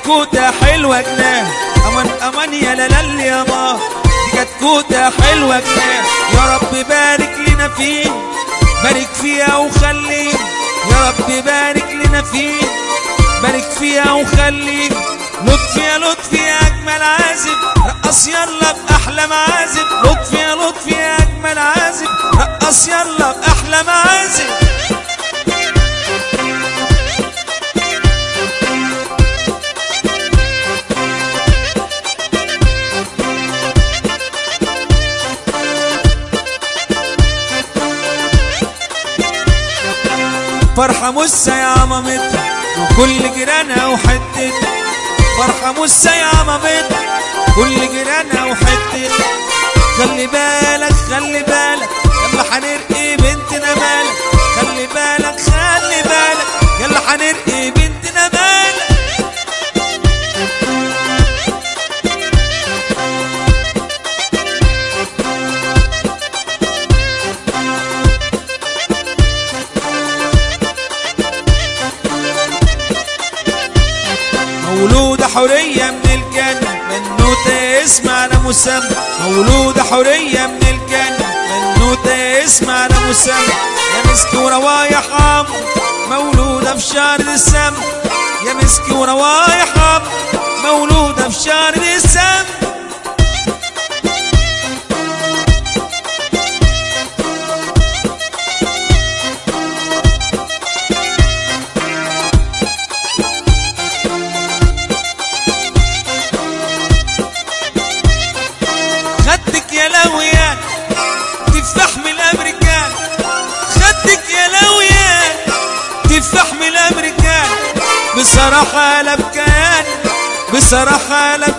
كتكوتة حلوة جناه، امان امان يا لالال يا ما، دي كتكوتة حلوة جناه. يا رب بارك لنا فيه، بارك فيها وخليه، يا رب بارك لنا فيه، بارك فيها وخليه. لطفي يا لطفي يا اجمل عازف، رقص يلا باحلى معازف. لطفي يا لطفي يا اجمل عازف، رقص يلا باحلى معازف. فرحة موسى يا عمامتها وكل جيرانها وحتتها، فرحة موسى يا عمامتها كل جيرانها وحتتها. خلي بالك خلي بالك يلا حنرقي بنتنا مالك، خلي بالك خلي بالك يلا حنرقي بنتنا مالك. مولودة حورية من الجنة، بنوتة اسمها على مسمى. مولودة حورية من الجنة، بنوتة اسمها على مسمى. يا مسك وروايح عم مولودة في شهر ديسمبر، يا مسك وروايح عم مولودة في شهر ديسمبر. خدك يا لويان تفاح من الامريكان، خدك يا لويان تفاح من الامريكان. بصراحة لا بكيان، بصراحة لا